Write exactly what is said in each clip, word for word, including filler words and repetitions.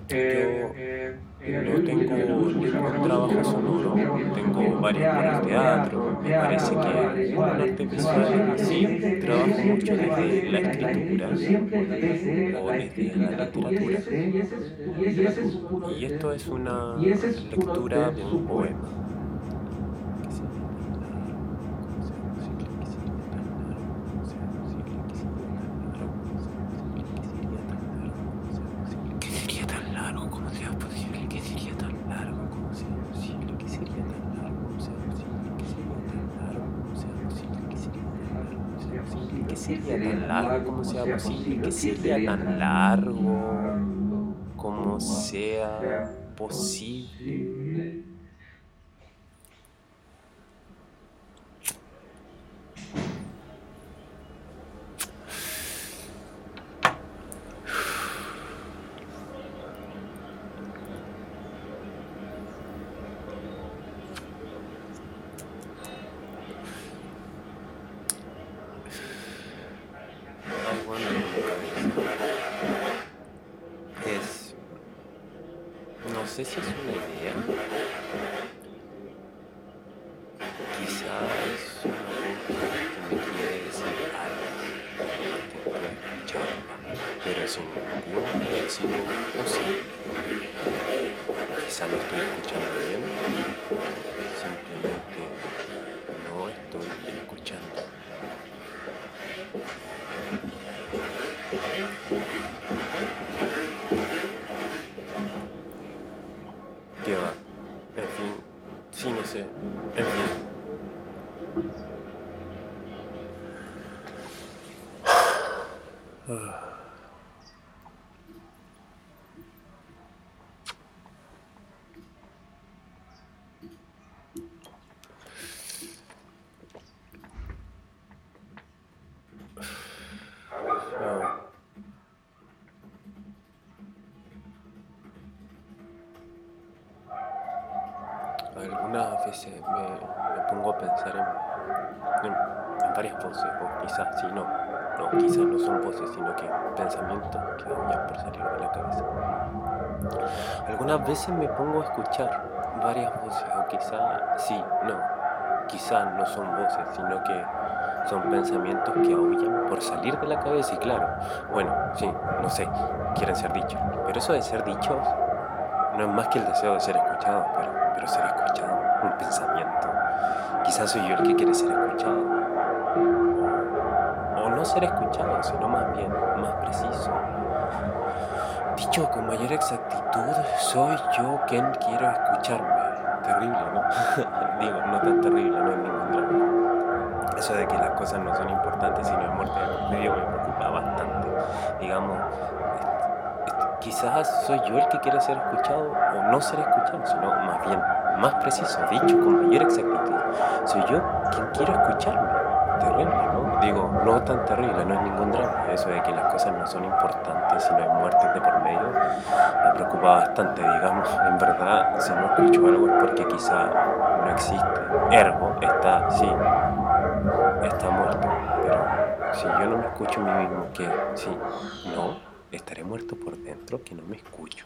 Yo no tengo ningún trabajo sonoro, tengo varias obras de teatro, me parece que con el arte visual sí, trabajo mucho desde la escritura o desde la literatura. Y esto es una lectura de un poema. Que sería tan largo como sea posible, que sería tan largo como sea posible, que sería tan largo como sea posible, que sería tan largo como sea posible, que sería tan largo como sea posible, que sería tan largo como sea posible, que sería tan largo como sea posible, que sería tan largo como sea posible, que sería tan largo como sea posible, que sería tan largo como sea posible, que sería tan largo como sea posible. Algo anda por mi cabeza. Es, no sé si es una idea, quizá es una voz que me quiere decir algo e intento escucharla, pero sin ninguna reacción posible. Quizá no estoy escuchando bien, simplemente no estoy escuchando. ¿Qué va? En fin, sí, no sé. En fin. Ah, algunas veces me, me pongo a pensar en, en, en varias voces, o quizás, sí, no, no, quizás no son voces, sino que pensamientos que aullan por salir de la cabeza. Algunas veces me pongo a escuchar varias voces, o quizás, sí, no, quizás no son voces, sino que son pensamientos que aullan por salir de la cabeza y claro, bueno, sí, no sé, quieren ser dichos, pero eso de ser dichos no es más que el deseo de ser escuchado, pero, pero ser escuchado, un pensamiento. Quizás soy yo el que quiere ser escuchado. O, o no ser escuchado, sino más bien, más preciso. Dicho con mayor exactitud, soy yo quien quiero escucharme. Terrible, ¿no? Digo, no tan terrible, no es ningún drama. Eso de que las cosas no son importantes sino hay muerte de por medio me preocupa bastante. Digamos, quizás soy yo el que quiere ser escuchado o no ser escuchado, sino más bien, más preciso, dicho con mayor exactitud, soy yo quien quiero escucharme. Terrible, ¿no? Digo, no tan terrible, no es ningún drama. Eso de que las cosas no son importantes si no hay muertes de por medio me preocupa bastante, digamos. En verdad, si no escucho algo es porque quizá no existe. Ergo, está, sí, está muerto. Pero si yo no me escucho a mí mismo, que sí, no, estaré muerto por dentro, que no me escucho.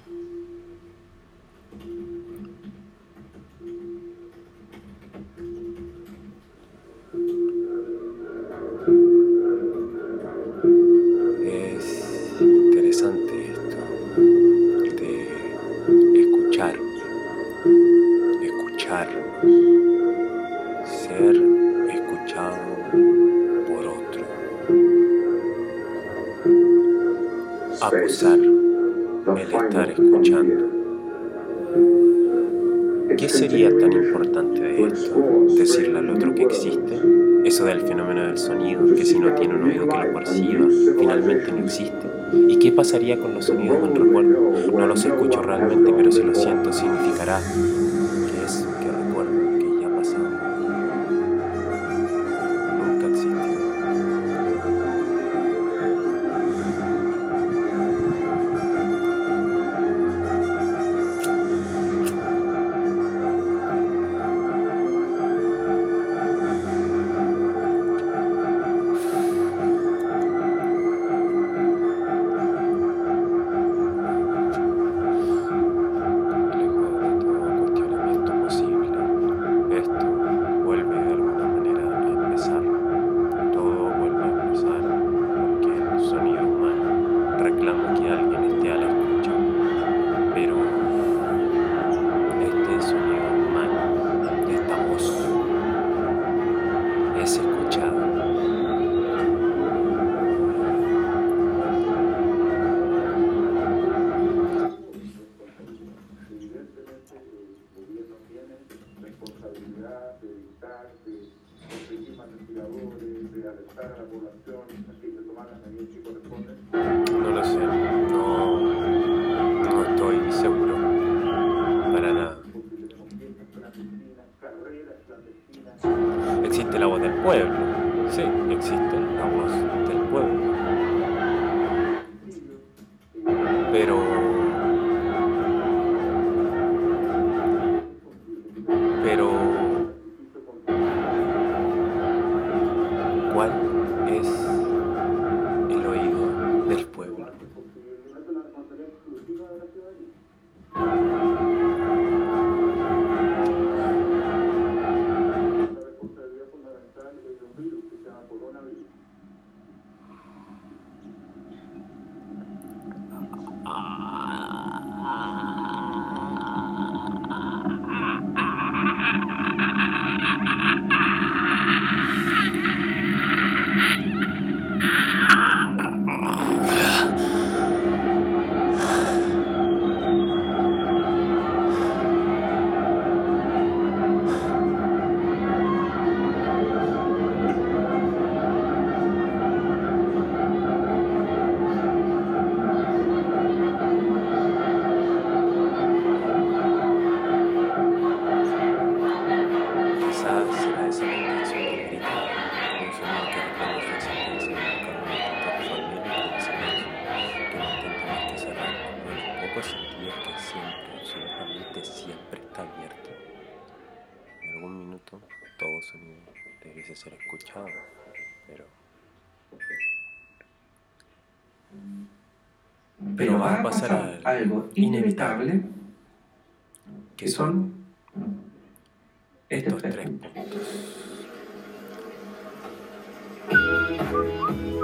Es interesante esto de escucharme, escucharnos, ser escuchado por otro, acusar el estar escuchando. ¿Qué sería tan importante de esto? ¿Decirle al otro que existe? Eso del fenómeno del sonido, que si no tiene un oído que lo perciba, finalmente no existe. ¿Y qué pasaría con los sonidos del recuerdo? No los escucho realmente, pero si los siento significará que eso que recuerdo, que ya ha pasado, nunca existió. reclamo que alguien esté a la escucha, pero este sonido humano, esta voz, es escuchada. No lo sé, no, no estoy seguro, para nada. Existe la voz del pueblo, sí, existe la voz del pueblo, pero, pero, ¿cuál es el oído del pueblo? Quizás será esa la intención del gritado, un sonido que reclama su existencia y busca un intento formil y silencio, que no intenta más que cerrar uno de los pocos sentidos que siempre, absolutamente siempre está abierto. En algún minuto todo sonido debiese ser escuchado, pero... Pero va a pasar a algo inevitable, que son estos tres puntos.